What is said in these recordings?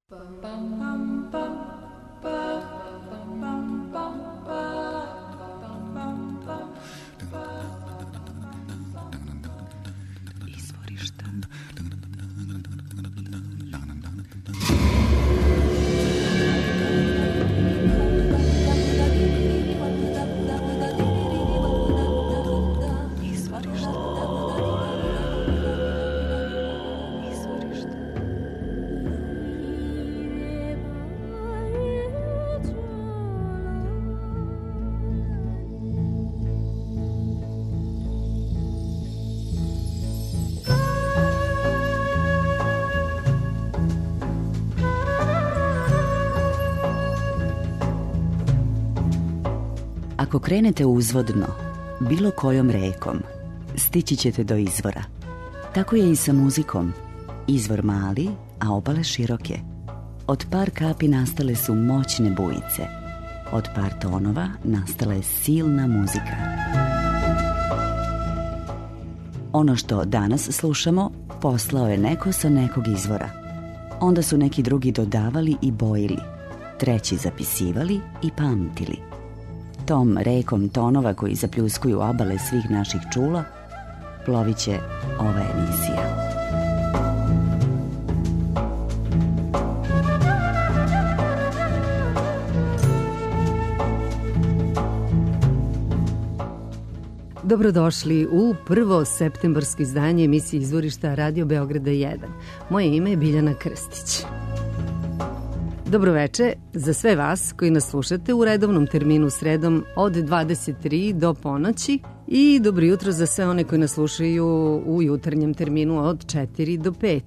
Ako krenete uzvodno, bilo kojom rekom, stići ćete do izvora. Tako je i sa muzikom. Izvor mali, a obale široke. Od par kapi nastale su moćne bujice. Od par tonova nastala je silna muzika. Ono što danas slušamo, poslao je neko sa nekog izvora. Onda su neki drugi dodavali i bojili, treći zapisivali i pamtili. Tom rekom tonova koji zapljuskuju obale svih naših čula, plovit će ova emisija. Dobrodošli u prvo septembarsko izdanje emisije Izvorišta Radio Beograda 1. Moje ime je Biljana Krstić. Dobroveče za sve vas koji nas slušate u redovnom terminu sredom od 23 do ponoći i dobro jutro za sve one koji nas slušaju u jutarnjem terminu od 4 do 5.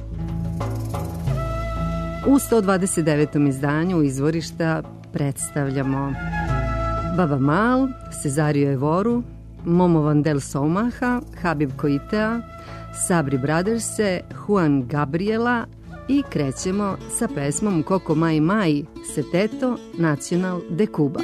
U 129. izdanju Izvorišta predstavljamo Baba Mal, Cesario Evoru, Momo Vandel Soumaha, Habib Koitea, Sabri Brotherse, Juan Gabriela i krećemo sa pesmom Coco Mai Mai Seteto Nacional de Cuba.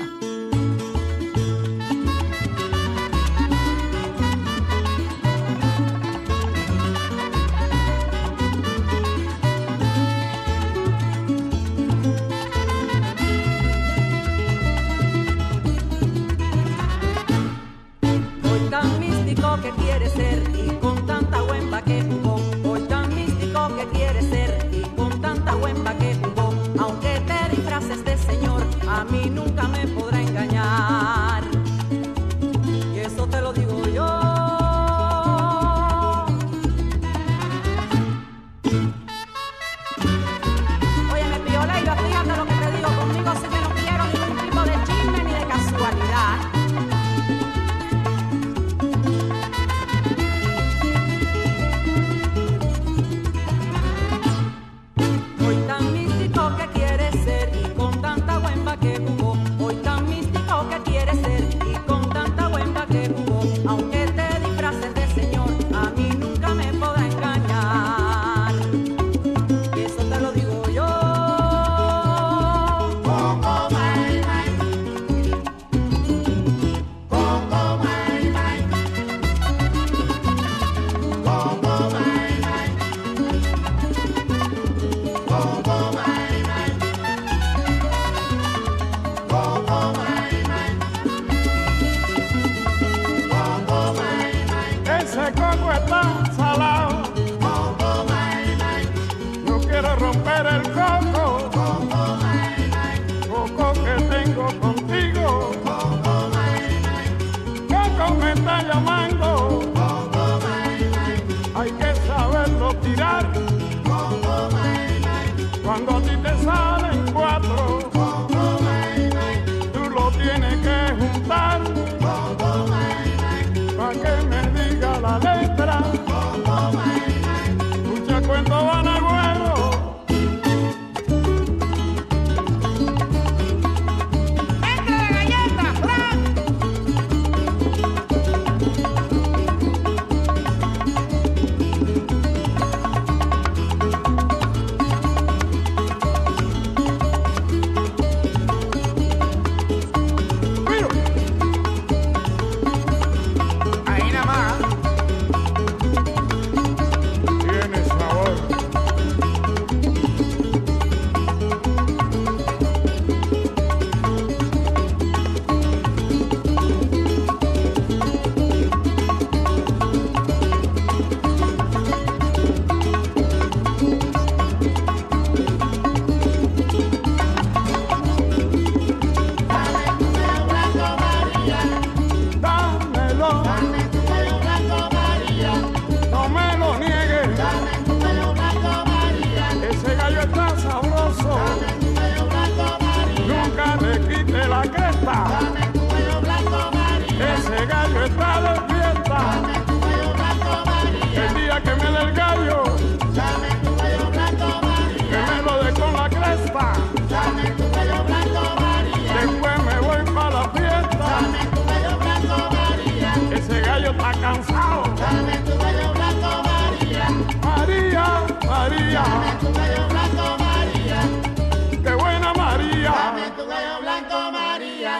sabroso. Dame tu gallo blanco, María. Nunca le quite la cresta. Dame tu gallo blanco, María. Ese gallo está de fiesta. Dame tu gallo blanco, María. El día que me dé el gallo, Dame tu gallo blanco, María. que me lo dé con la cresta. Dame tu gallo blanco, María. Después me voy para la fiesta. Dame tu gallo blanco, María. Ese gallo está cansado. Dame tu gallo blanco, María. María, María, Dame tu gallo blanco, María. qué buena María. Dame tu gallo blanco, María.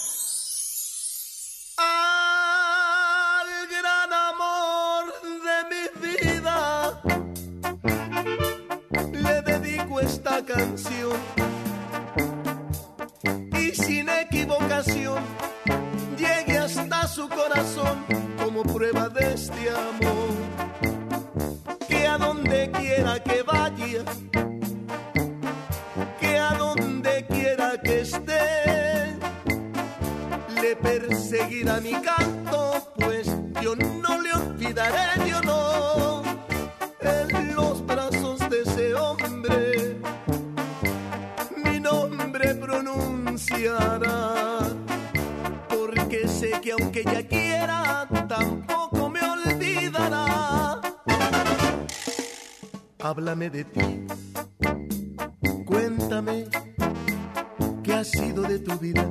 Al gran amor de mi vida le dedico esta canción y sin equivocación llegue hasta su corazón como prueba de este amor, que a donde quiera que vaya, que a donde quiera que esté, le perseguirá mi canto, pues yo no le olvidaré, yo no, en los brazos de ese hombre mi nombre pronunciará, porque sé que aunque ella quiera, tampoco me olvidará. Háblame de ti, cuéntame qué ha sido de tu vida.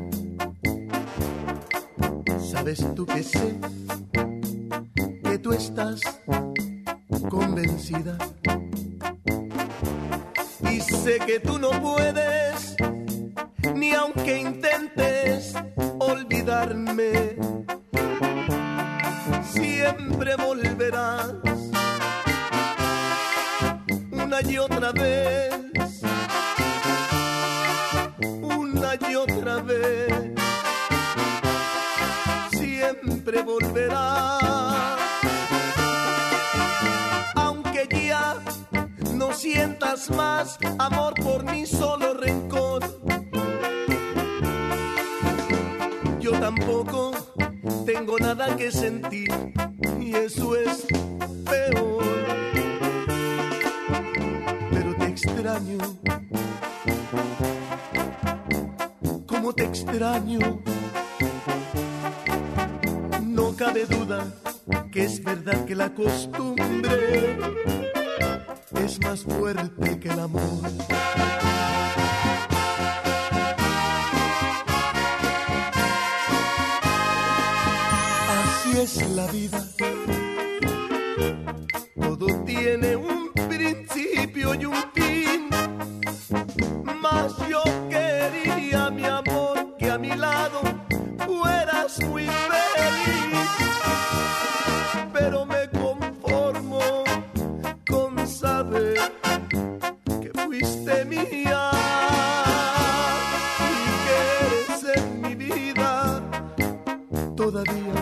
Sabes tú que sé que tú estás convencida y sé que tú no puedes, ni aunque intentes olvidarme, siempre volverás una y otra vez, una y otra vez. Siempre volverá, aunque ya no sientas más amor por mí, solo rencor. Yo tampoco tengo nada que sentir y eso es peor. Pero te extraño, como te extraño. No cabe duda que es verdad que la costumbre es más fuerte que el amor. Así es la vida, todo tiene un principio y un fin, mas yo quería, mi amor, que a mi lado fueras muy feliz, pero me conformo con saber que fuiste mía y que eres en mi vida todavía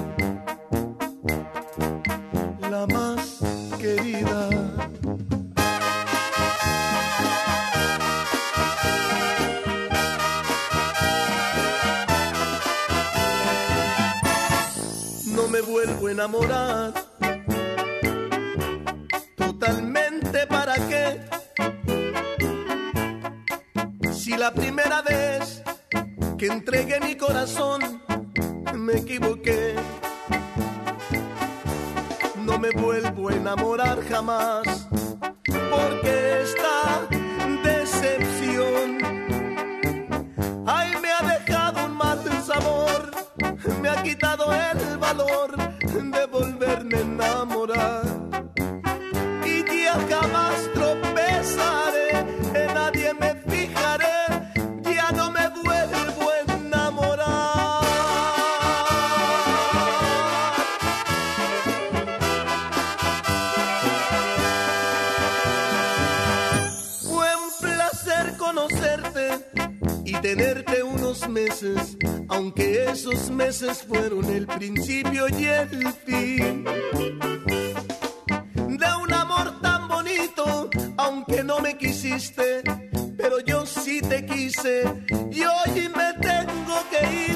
la más querida. No me vuelvo a enamorar totalmente, ¿para qué? Si la primera vez que entregué mi corazón me equivoqué, no me vuelvo a enamorar jamás, porque esta decepción, ay, me ha dejado un mal sabor, me ha quitado el valor de volverme a enamorar. Y ya jamás tropezaré, en nadie me fijaré, ya no me vuelvo a enamorar. Fue un placer conocerte y tenerte unos meses, aunque esos meses fueron el principio y el fin de un amor tan bonito, aunque no me quisiste, pero yo sí te quise y hoy me tengo que ir.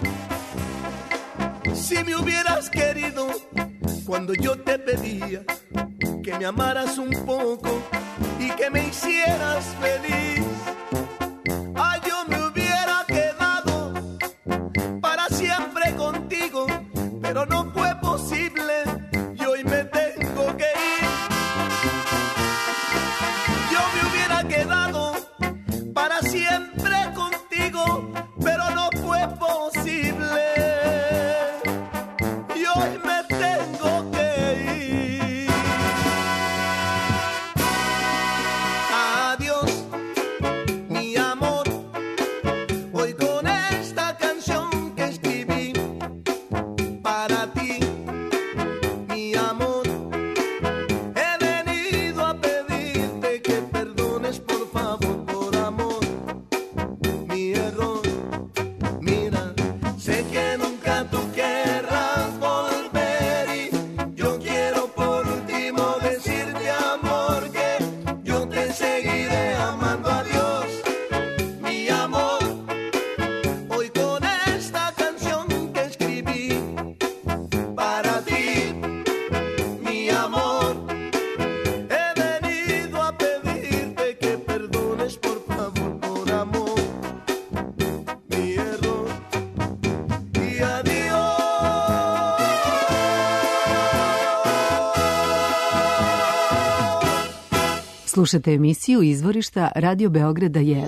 Si me hubieras querido cuando yo te pedía que me amaras un poco y que me hicieras feliz, Slušate emisiju Izvorišta Radio Beograda 1.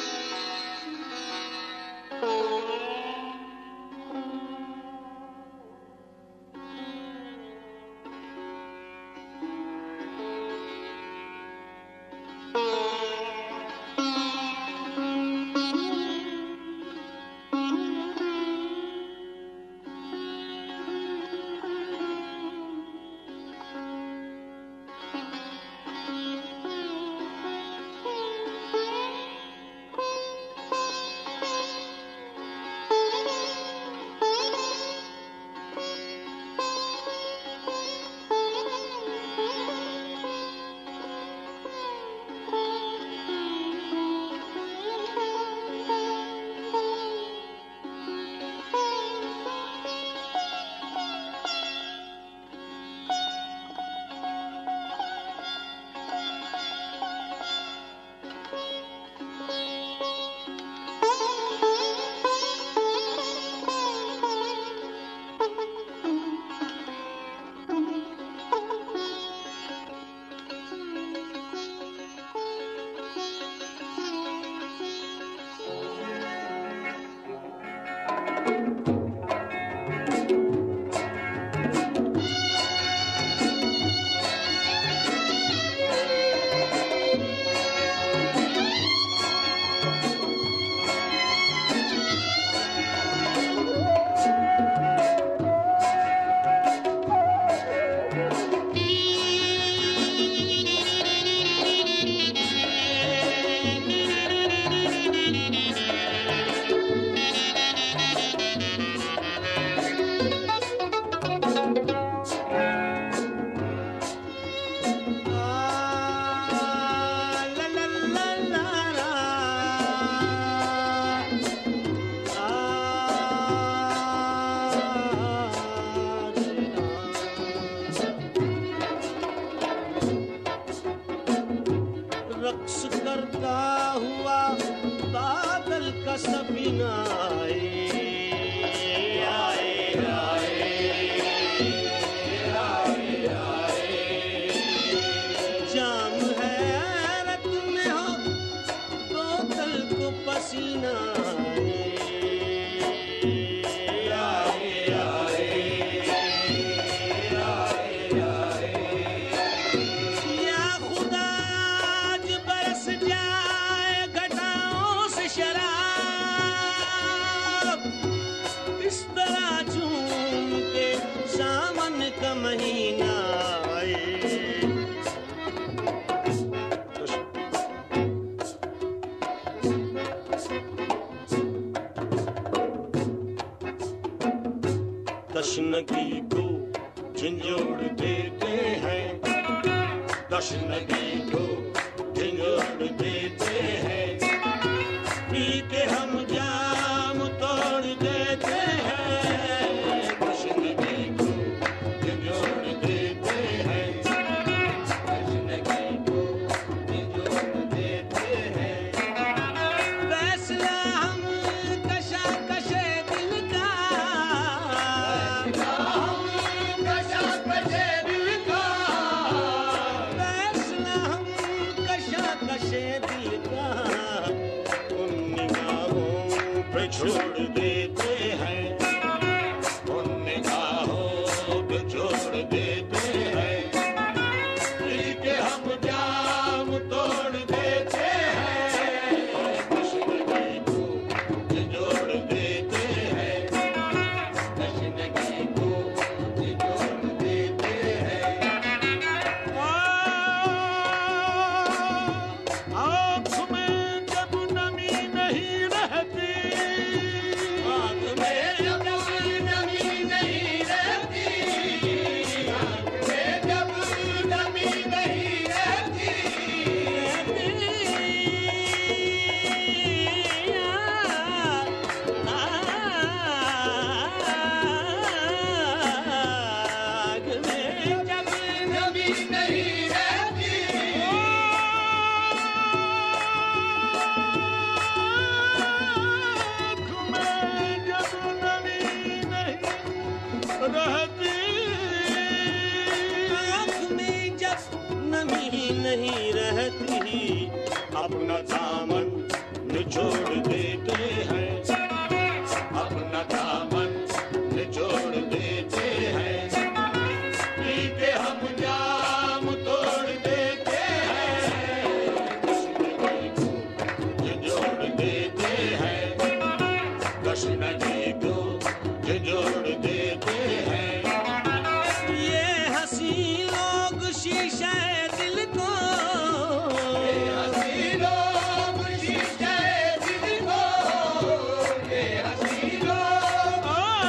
तशनगी को झंझोड़ देते हैं, तशनगी को झंझोड़ देते हैं, पी के हम जाम तोड़ देते हैं, तशनगी को झंझोड़ देते हैं, तशनगी को झंझोड़ देते हैं। फैसला हम कशा कशे दिल का, छोड़ देते हैं, उन निगाहों पे छोड़ देते हैं, कि हम जाम तोड़ देते हैं, तशनगी को जोड़ देते हैं, तशनगी को जोड़ देते हैं। आँख में जब नमी नहीं रहती, आँख में जब नमी नहीं रहती, छोड़ देते हैं, अपना दामन निचोड़ देते हैं, पी के हम जाम तोड़ देते हैं, कृष्ण जी को जोड़ देते हैं, कृष्ण जी को जोड़ देते हैं। ये हंसी लोग शीशे दिल को, ये हंसी लोग शीशे दिल को, ये हंसी लोग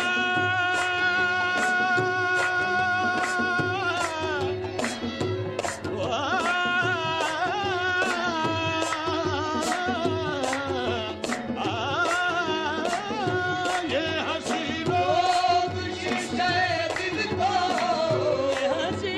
ये हंसी लोग शीशे दिल को, ये हंसी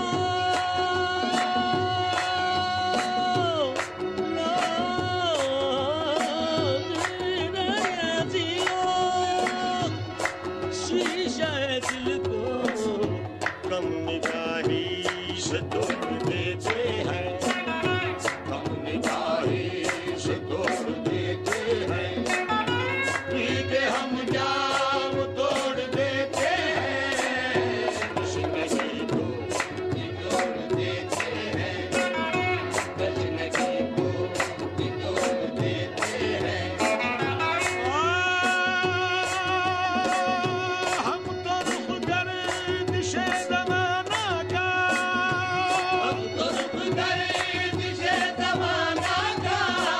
शीशे दिल को कम निगाही से तोड़ देते हैं, कम निगाही से तोड़ देते हैं, पी के हम जाम तोड़ देते हैं, कृष्ण जी को जोड़ देते हैं, कृष्ण जी को जोड़ देते हैं। हम तो रुख गर्द से ज़माना का, हम तो रुख गर्द से ज़माना का,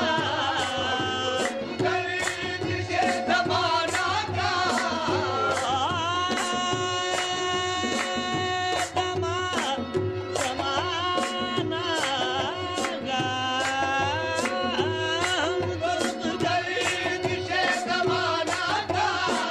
गर्द से ज़माना का, ज़माना का, हम तो रुख गर्द से ज़माना का।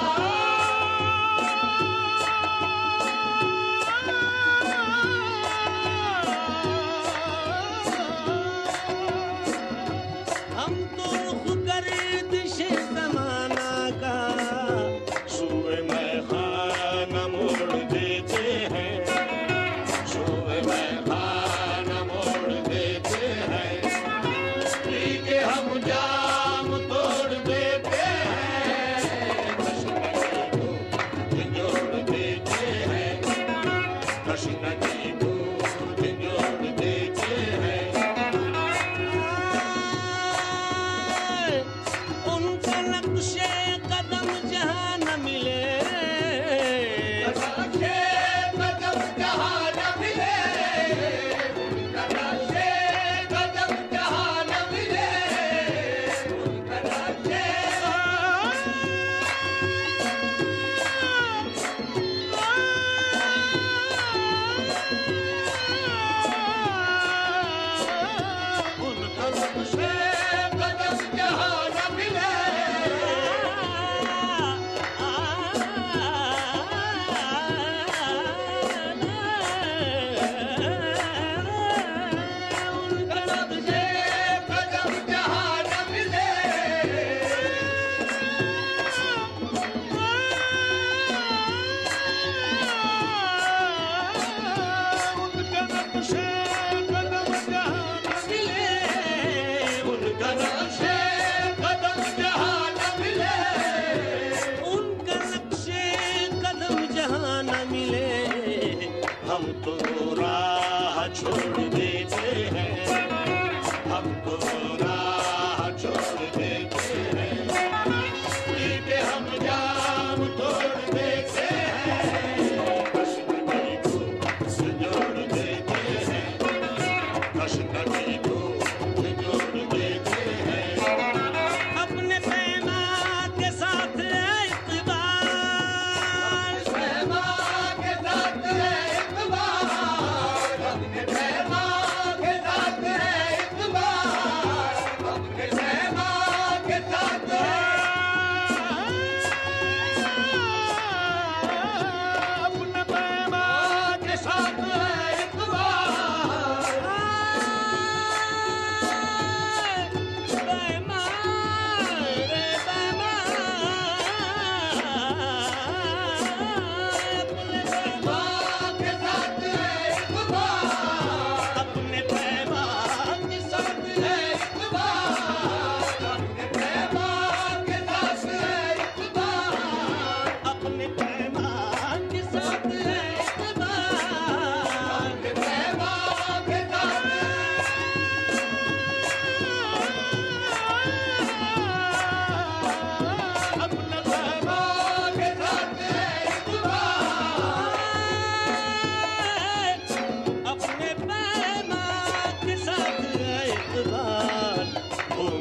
हम तो रुख गर्द से ज़माना का, सूए में खाना मोड़ देते हैं, सूए में खाना मोड़ देते हैं, पी के हम जाम तोड़ देते हैं, कृष्ण जी को जोड़ देते हैं, कृष्ण जी को जोड़ देते हैं। उनका नक्शे कदम जहाँ न मिले, नक्शे कदम जहाँ न मिले, उनका नक्शे कदम जहाँ न मिले, उनका नक्शे उनका नक्शे कदम जहाँ न मिले, उनका नक्शे कदम जहाँ न मिले, उनका नक्शे कदम जहाँ न मिले, उनका नक्शे कदम जहाँ न मिले, उनका नक्शे कदम जहाँ न मिले, हम तो राह छोड़ देते हैं, हम तो राह छोड़ देते हैं, पी के हम जाम तोड़ देते हैं, कृष्ण जी को जोड़ देते हैं, कृष्ण जी को जोड़ देते हैं। अपने प्रेमा के साथ इक़बाल, प्रेमा के साथ इक़बाल, अपने प्रेमा के साथ इक़बाल, अपने प्रेमा के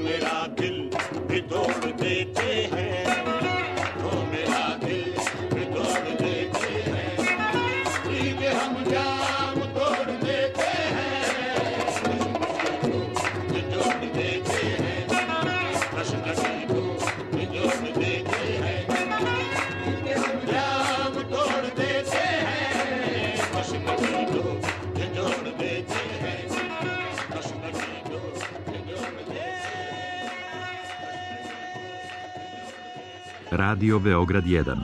मेरा दिल भी तोड़ देते हैं, वो मेरा दिल भी तोड़ देते हैं, ठीक हम जाम तोड़ देते हैं, भी तोड़ देते हैं, नश नशी को भी तोड़ देते हैं, हम जाम तोड़ देते हैं, नश नशी को भी तोड़ देते हैं, नश नशी को भी तोड़ देते हैं. Radio Beograd 1.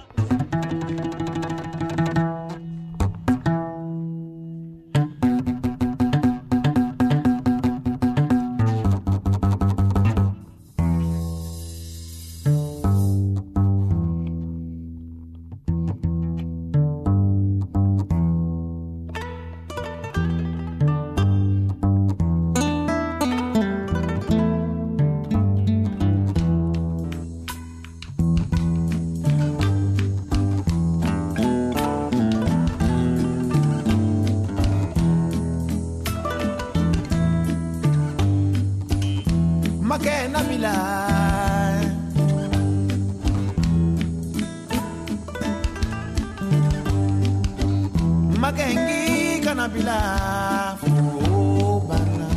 Makena bila Makengi kana bila Furubana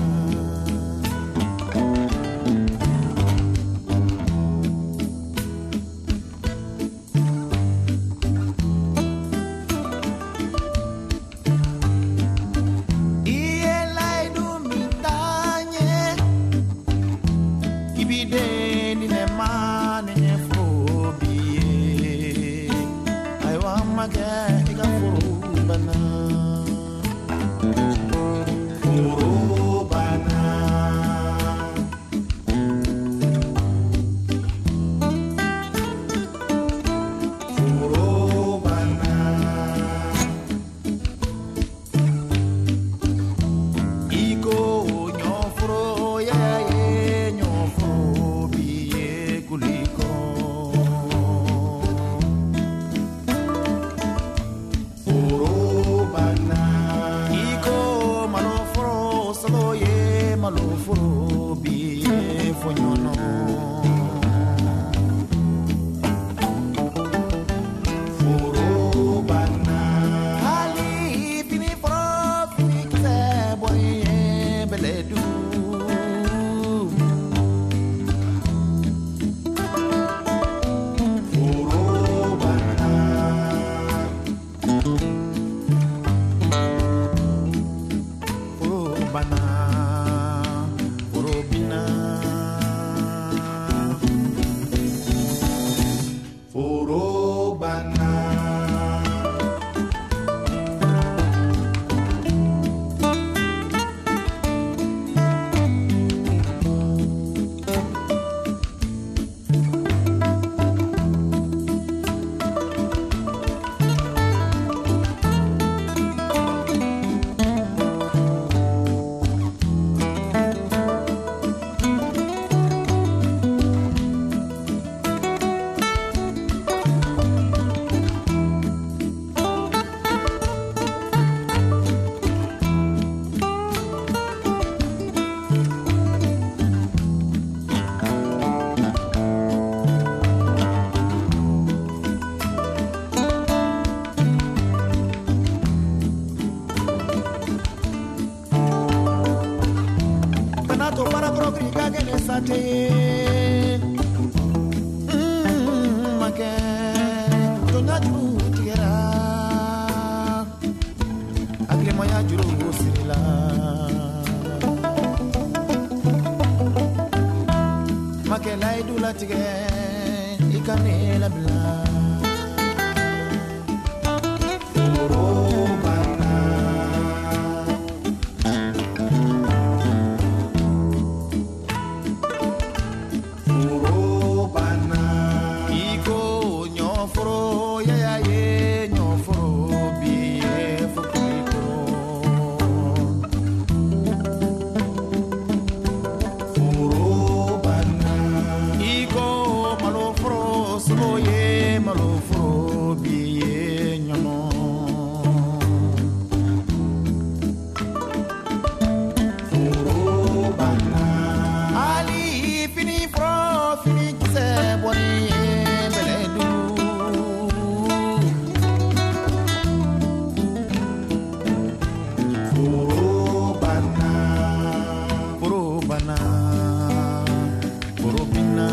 Furubana,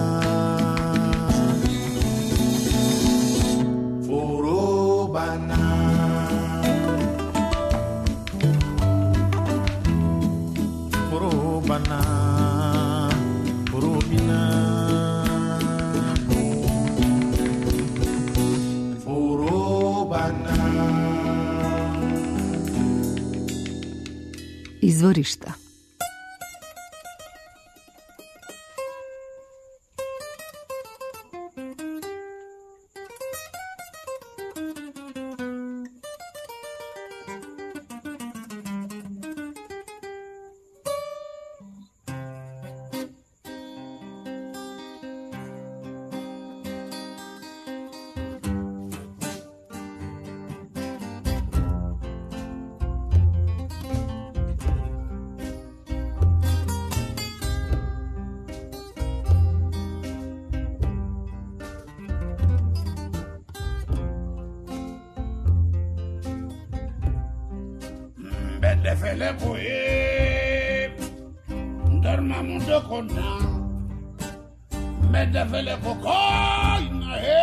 Furubana, Furubana, Furubina, Furubana. Izvorišta. Bende fele koye Ndarma mundo kona Bende fele kokoy na he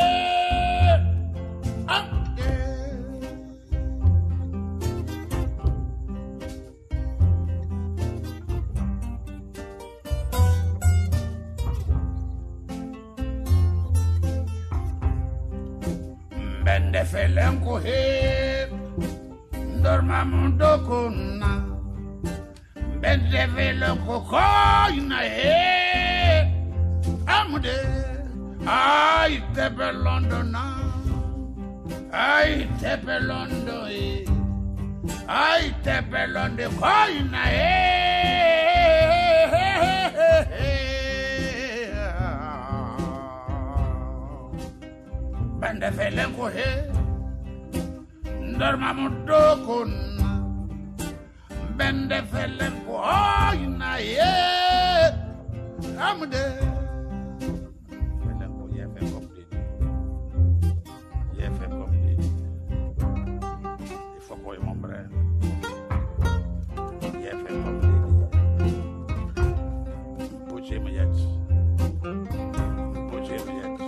Bende fele koye Dorma mundo kuna Bende velo kokoina he Amude Ay tepe Londona Ay tepe Londo he Ay tepe Londo koina he Bende velo he Dorma mundo kuna Bende felen ko ayna ye Amude Felen ko ye fe komdi Ye fe komdi Il faut koy mombre Ye fe komdi Poche me yet Poche me yet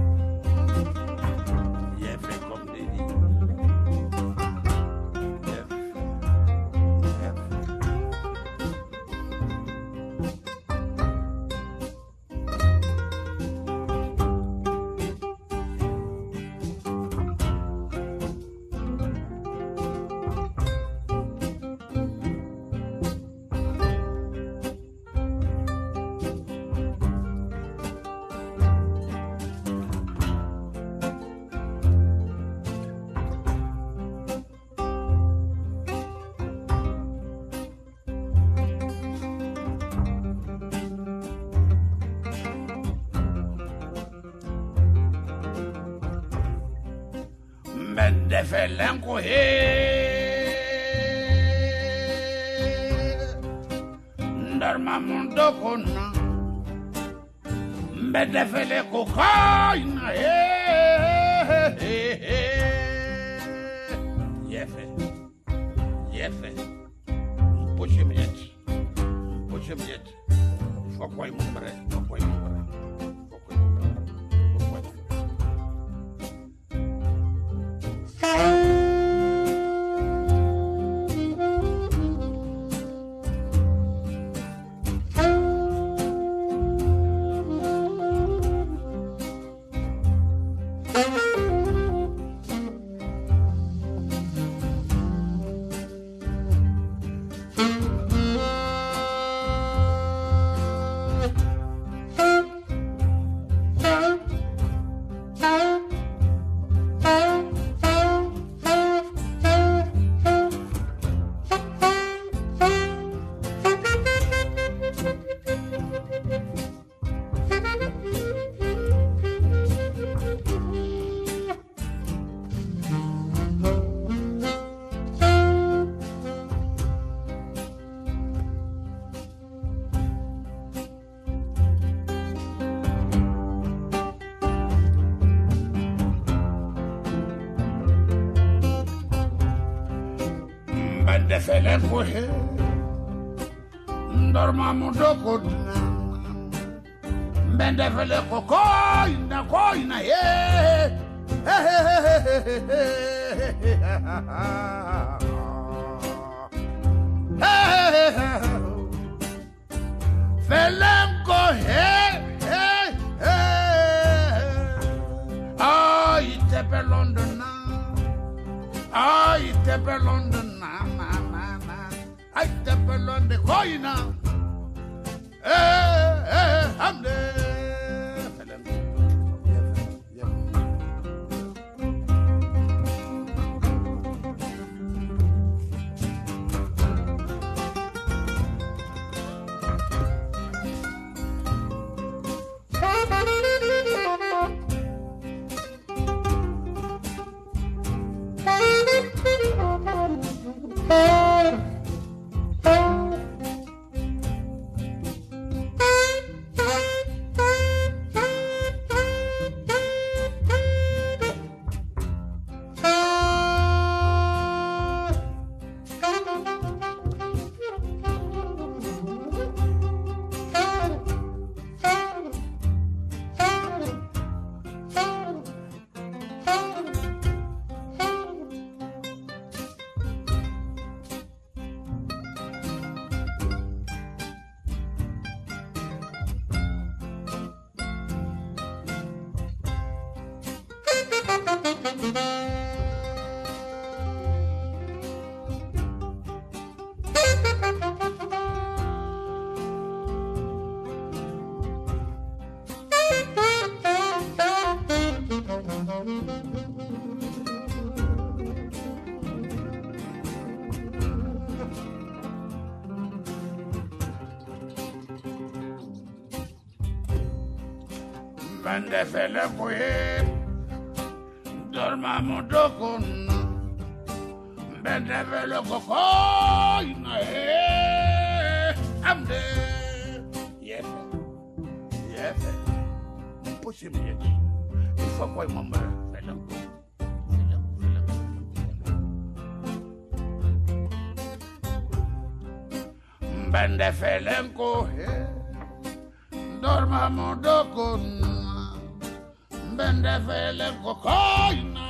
Ye fe komdi Bende felen ko he Ndarma mundo kona Bende fele ko kaina he Yefe Yefe Poche miet Poche miet Fokoy mumbre Fokoy mumbre Fokoy mumbre Fokoy mumbre Bende fele kohe Dorma mundo kona Bende fele koina, koina, yeah. Felenko, hey, hey, hey. Ay, tepe London na. Ay, tepe London na, na, na, na. Ay, tepe London, koina. I'm there. Bende fele kwe dormamo dokuna bende fele koina I'm there. Yes, yes. Push him yet. If I quite remember, bende felenko dormamo dokuna bende felenko koina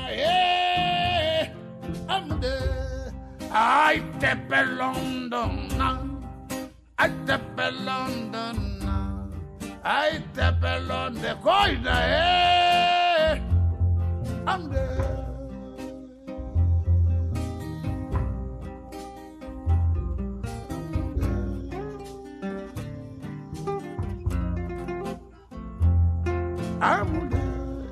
I'm there. I tepe London I tepe London I tepe London koina I'm there. I'm there.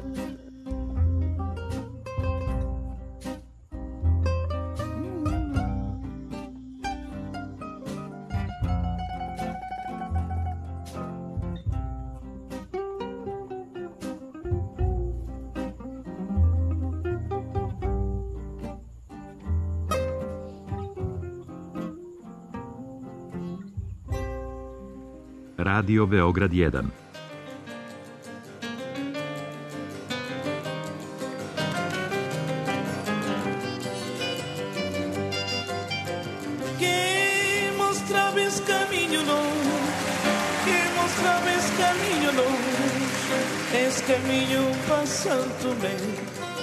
Radio Beograd 1. Que mostrabas caminho longe, que mostrabas caminho longe, esse caminho passando bem.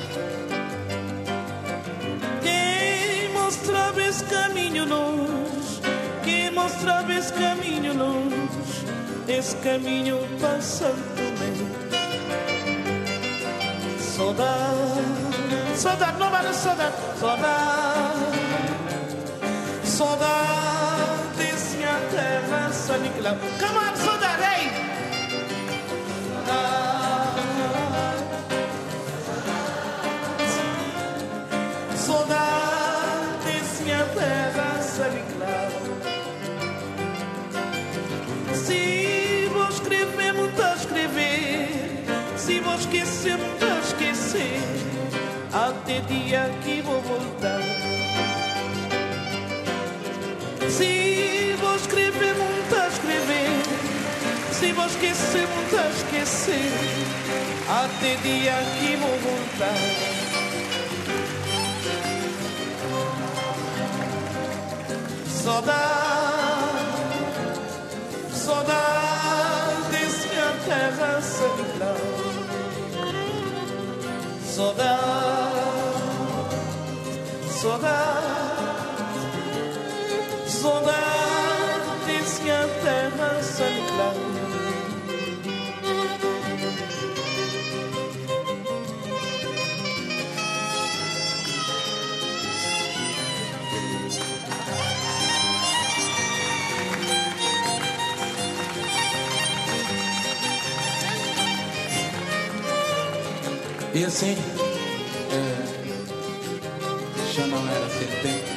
Que mostrabas caminho longe, que mostrabas caminho longe, esse caminho passando bem. Saudade, saudade, não vale saudade, saudade, saudade, minha terra, Saniquilão. Come on, saudade, ei! Saudade, minha terra, Saniquilão. Se vou escrever, muito a escrever, se vou esquecer, muito a esquecer, até dia que vou voltar. Se vou escrever, muito a escrever, se vou esquecer, muito a esquecer, até dia que vou voltar. Saudade, saudade, minha terra. terra central. Saudade, saudade, saudade disse que a terra central. E assim, já não era aquele tempo.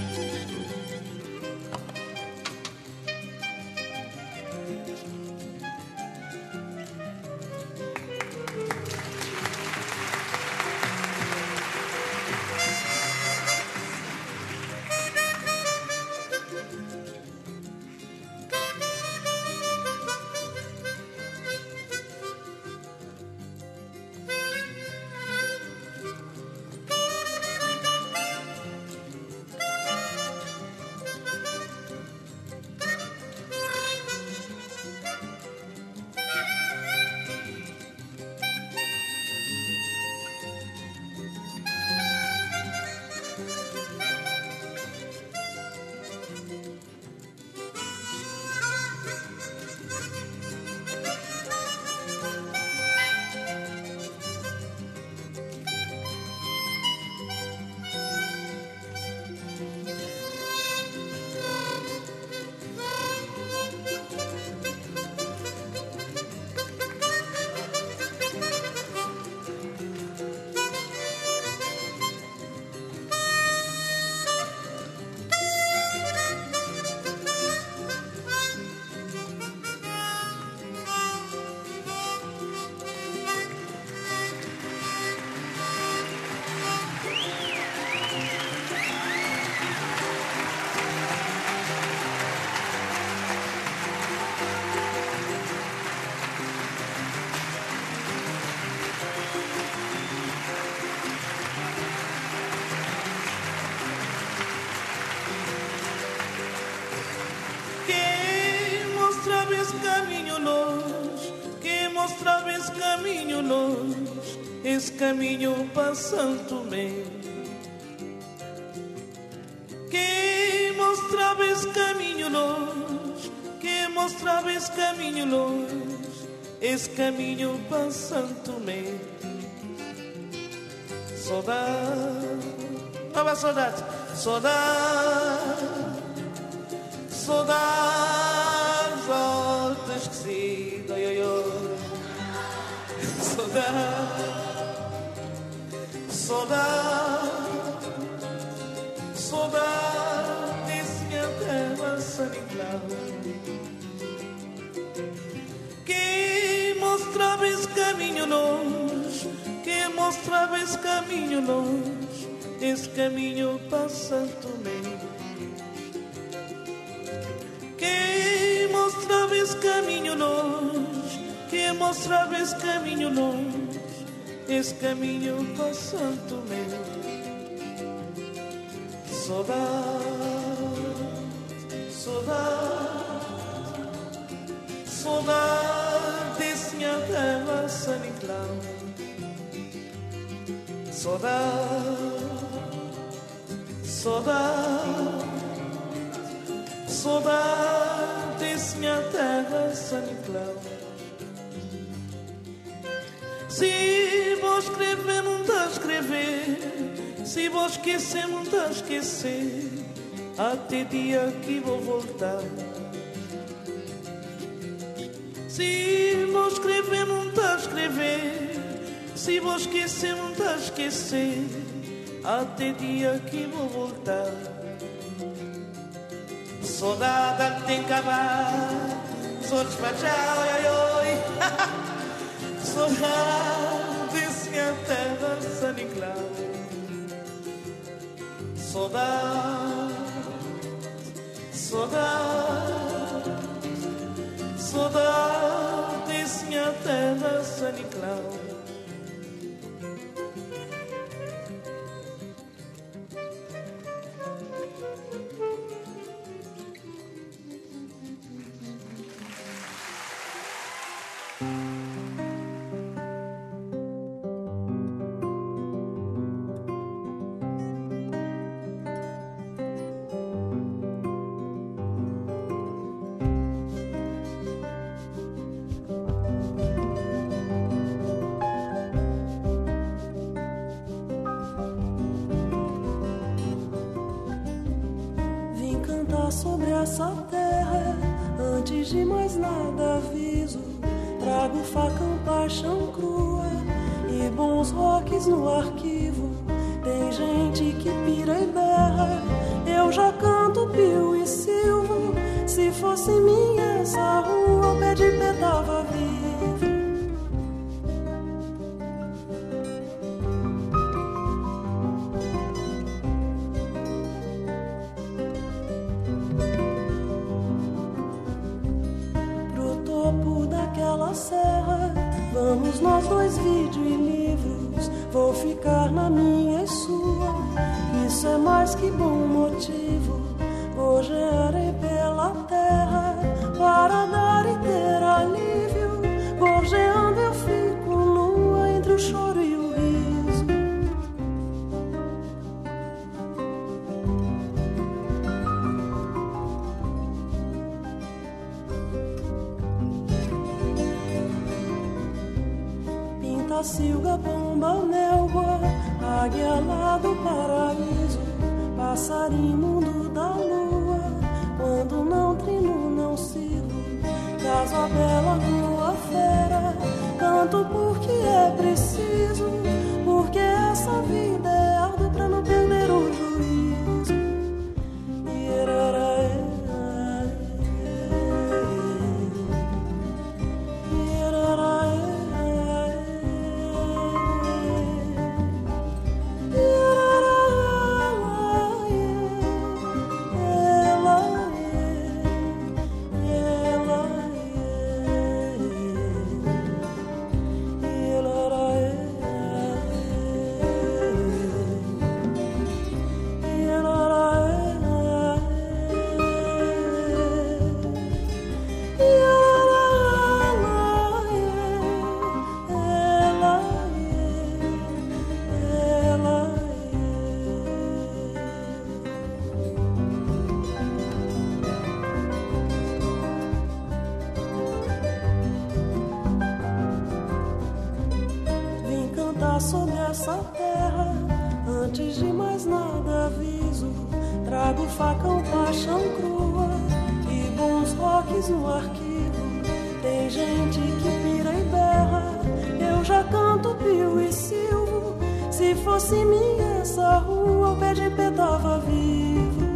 Caminho longe, esse caminho para Santo Tomé. Quem mostrava esse caminho longe, quem mostrava esse caminho longe, esse caminho para Santo Tomé. Saudade, nova saudade, saudade, saudade, volta esquecida, oi, oi, oi. Saudade, saudade, saudade desse minha terra sanigral. Quem mostrava esse caminho longe, quem mostrava esse caminho longe, esse caminho para Santo Tomé. Quem mostrava esse caminho longe, quem mostrava esse caminho longe, esse caminho para Santo Tomé. Saudade, saudade, saudade desse minha terra sanigral. Saudade, saudade, saudade desse minha terra sanigral. Se vou escrever, não dá a escrever. Se vou esquecer, não dá a esquecer. Até dia que vou voltar. Se vou escrever, não dá a escrever. Se vou esquecer, não dá a esquecer. Até dia que vou voltar. Saudade tem que acabar. Sou despachado, oi, oi, oi. Saudade desse minha terra sanigral. Saudade, saudade, saudade desse minha terra sanigral. essa terra. Antes de mais nada aviso, trago facão, paixão crua e bons rocks no arquivo. Tem gente que pira e berra, eu já canto pio e silvo. Se fosse minha essa rua, o pé de pé tava vivo. Pro topo daquela serra, vamos nós dois, vídeo e livros. Vou ficar na minha e sua, isso é mais que bom motivo. Gorjearei pela terra para dar e ter alívio. Gorjeando eu fico nua entre o choro e o riso. Pintacilga, pomba, melua, águia lá do paraíso, passarinho mundo da lua, quando não trino não sirvo. Casa bela lua fera, canto porque é preciso, porque essa vida é árdua pra não perder o juízo. Sobre essa terra, antes de mais nada aviso, trago facão, paixão crua e bons rocks no arquivo. Tem gente que pira e berra, eu já canto pio e silvo. Se fosse minha essa rua, o pé de pé tava vivo.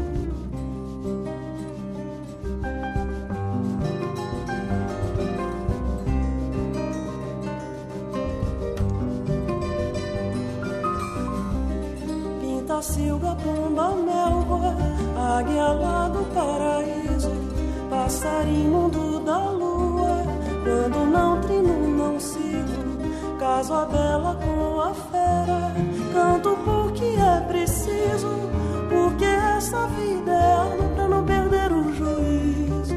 Silga, pomba, melua, águia lá do paraíso, passarinho mundo da lua, quando não trino não sigo. Caso a bela com a fera, canto porque é preciso, porque essa vida é árdua pra não perder o juízo.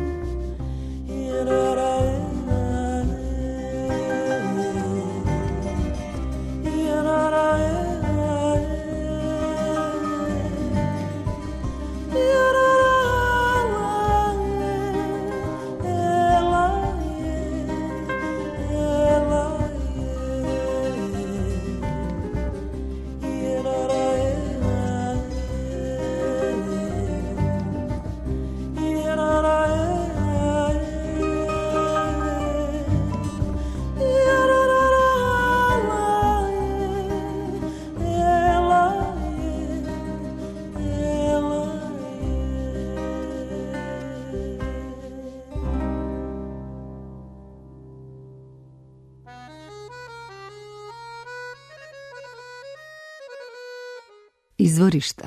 Izvorišta.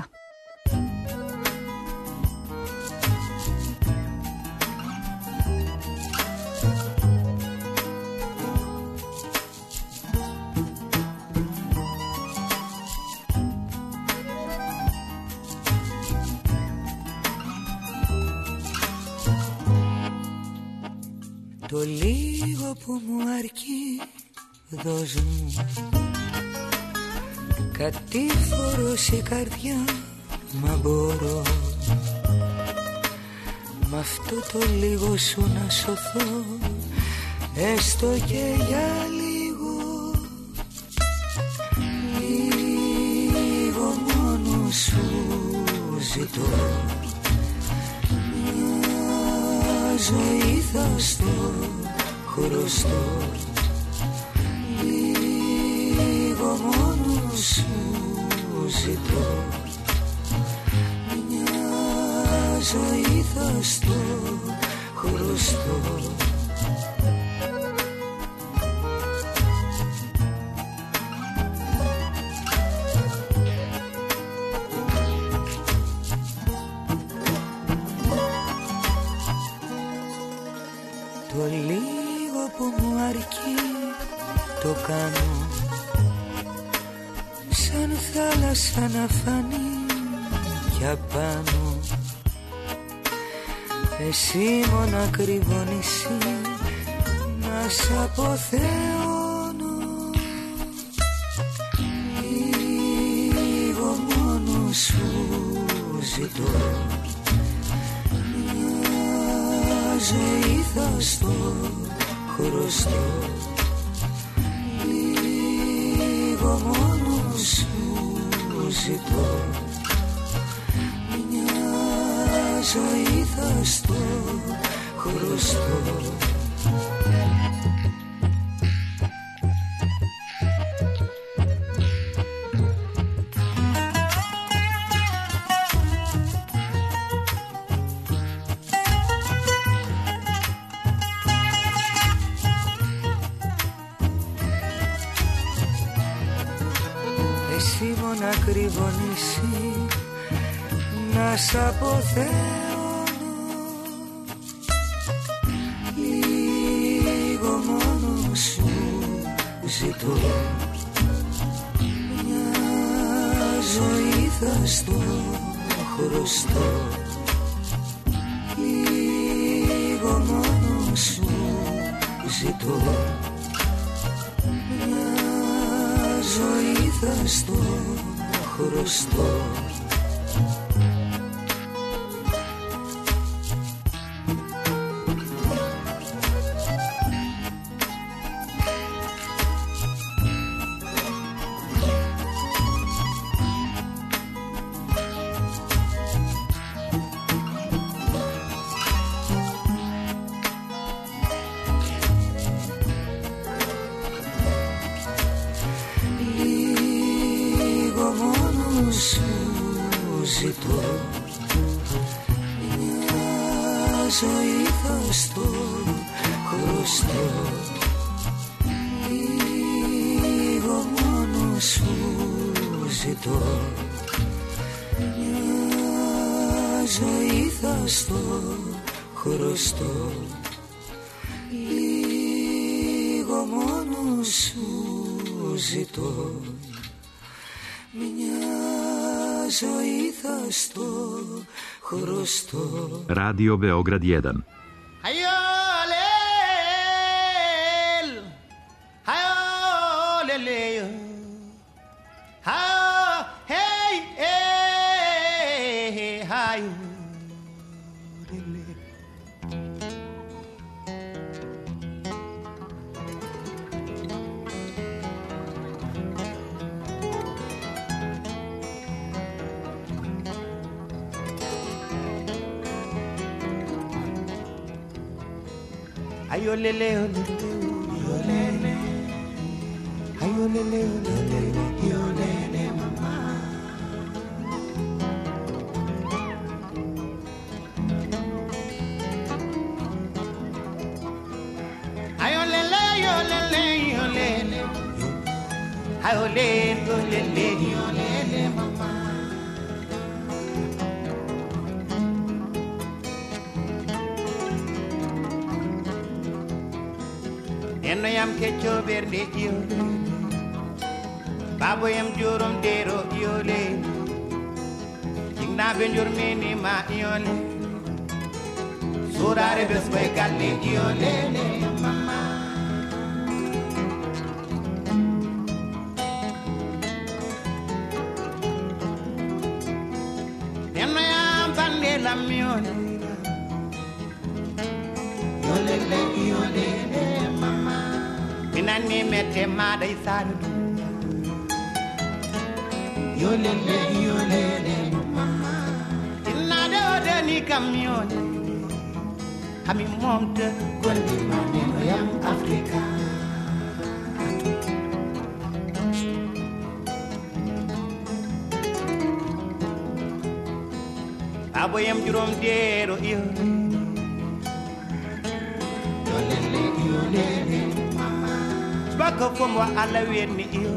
Το λίγο που μου αρκεί δώσ' μου, κατήφορος η καρδιά, μα μπορώ μ' αυτό το λίγο σου να σωθώ, έστω και για λίγο. Λίγο μόνο σου ζητώ, ζωή θα στο χρωστώ. Λίγο μόνο σου ζητώ, μια ζωή θα στο χρωστώ. Το λίγο που μου αρκεί το κάνω, σαν θάλασσα να φανεί κι απάνω. Εσύ μόνα κρύβω νησί να σ' αποθεώνω. Λίγο μόνο σου ζητώ, ζωή θα στο χρωστώ. Λίγο μόνο σου ζητώ, μια ζωή θα στο χρωστώ. Εσύ μόνα κρύβω νησί να σ' αποθεώνω. Λίγο μόνο σου ζητώ, μια ζωή θα στο χρωστώ. Λίγο μόνο σου ζητώ, μια ζωή θα στο χρωστώ. Ζητώ, μια ζωή θα στο χρωστώ. Λίγο μόνο σου ζητώ, μια ζωή θα στο χρωστώ. Λίγο μόνο σου ζητώ, μια ζωή θα στο χρωστώ. Radio Beograd 1. Ayolele, ayolele, ayolele, ayolele, mama. Ayolele, ayolele, ayolele, ayolele, ayolele, ayolele, mama. Eno yam kecho berde yole, babo yam jurum dero yole, jingna benjur mini ma yole, surare besboy galle yole, mama. Eno yam bande lam yole, yole yole. Minani mete mada isar yolele yolele mama inade ode ni kamyone hami momta gondi maneno yam Afrika. Aboyam jurom dero iyo yolele mama baka fomo ala weni iyo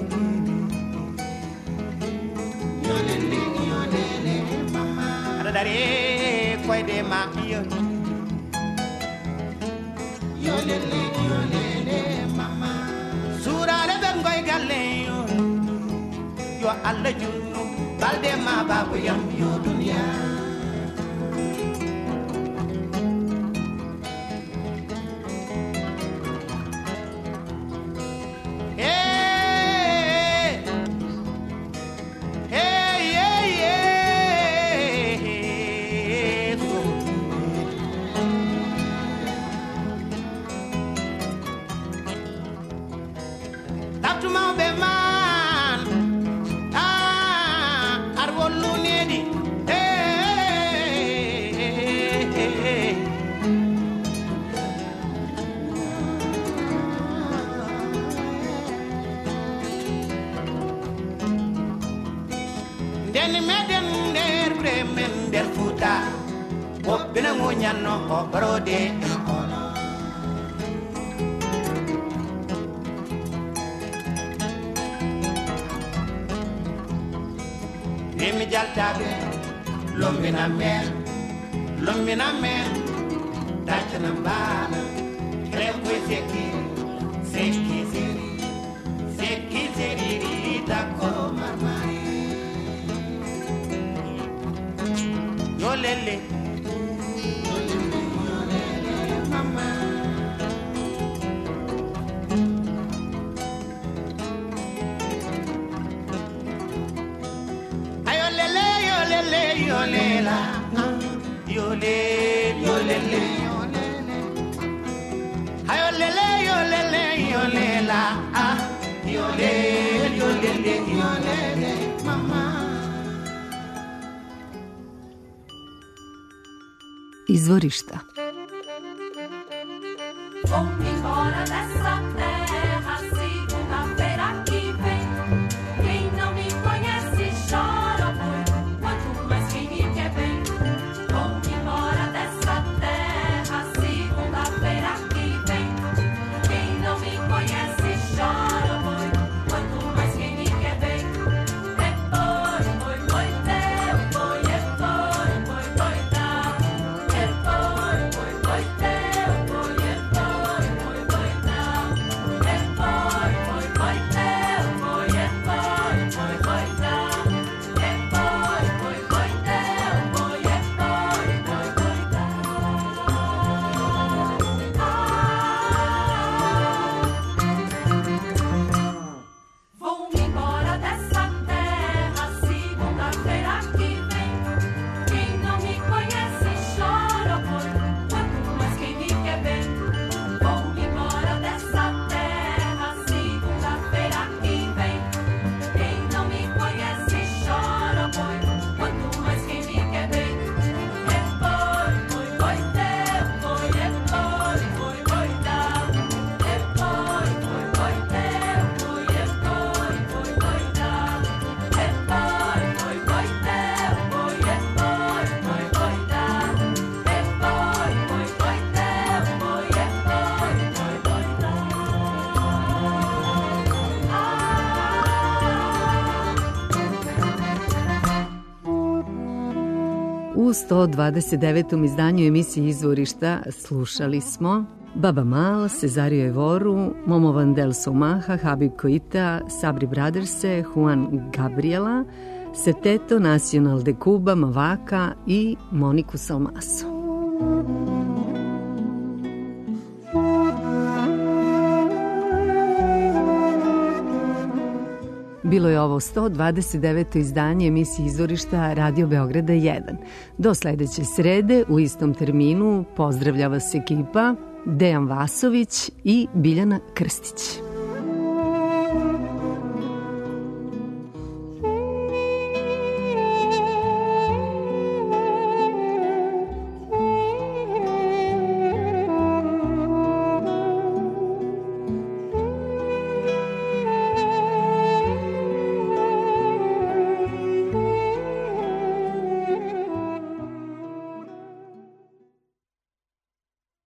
yolele mama ada dari koy de ma iyo yolele mama surale ben goy galle yo alla junnu balde ma babu yam yo dunya. Lombina men, tachana mbala, kremwe seki zeri, tako mamari. Yolele mama. Yolela, yolele, yolela, ah, yolele, mama. Izvorišta. Vou-me embora dessa terra, segunda-feira que vem. Quem não me conhece chora muito, quanto mais quem me quer bem. Vou-me embora dessa terra, segunda-feira que vem. Quem não me conhece chora muito, quanto mais quem me quer bem. Depois, boi, teu, boi, depois, boi, tá. Depois, boi, teu, boi, depois, boi, tá. Depois, boi, teu, boi, depois, boi, tá. Depois, boi, teu, boi, depois, boi, tá. Vou-me embora dessa terra, segunda-feira que vem. Quem não me conhece chora muito, quanto mais quem me quer bem. Vou-me embora dessa terra, segunda-feira que vem. Quem não me conhece chora muito, quanto mais quem me quer bem. Depois, boi, teu, boi, depois, boi, tá. Depois, boi, teu, boi, depois, boi, tá. Depois, boi, teu, boi, depois, boi, tá. Depois, boi, teu, boi, U 129. izdanju emisije Izvorišta slušali smo Baba Mal, Cesario Evoru, Momo Vandel Somaha, Habib Koita, Sabri Brotherse, Juan Gabriela, Septeto Nacional de Cuba, Mavaka i Moniku Salmaso. Bilo je ovo 129. izdanje emisije Izvorišta Radio Beograda 1. Do sledeće srede u istom terminu pozdravlja vas ekipa Dejan Vasović i Biljana Krstić.